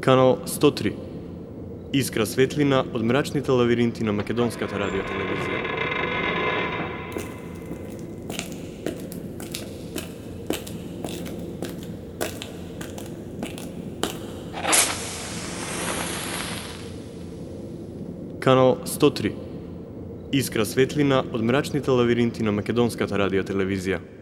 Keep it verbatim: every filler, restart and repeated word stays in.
Канал сто три. Искра светлина од мрачните лавиринти на македонската радиотелевизија. Канал сто три. Искра светлина од мрачните лавиринти на македонската радиотелевизија.